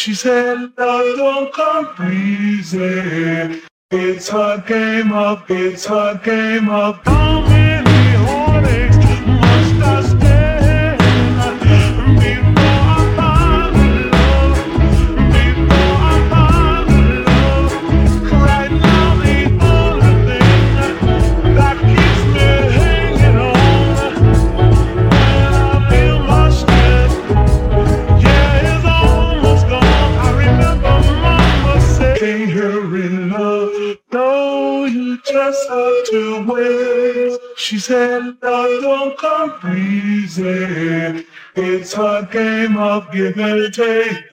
She said, love don't come easy. It's a game of, it's a game of how many heartaches must I stand before I find the love, before I find the love. Right now the only thing that keeps me hanging on when I feel my strength, yeah, it's almost gone. I remember mama said, can't hurry love. No, you just have to wait. She said, love don't come easy. It's a game of give and take.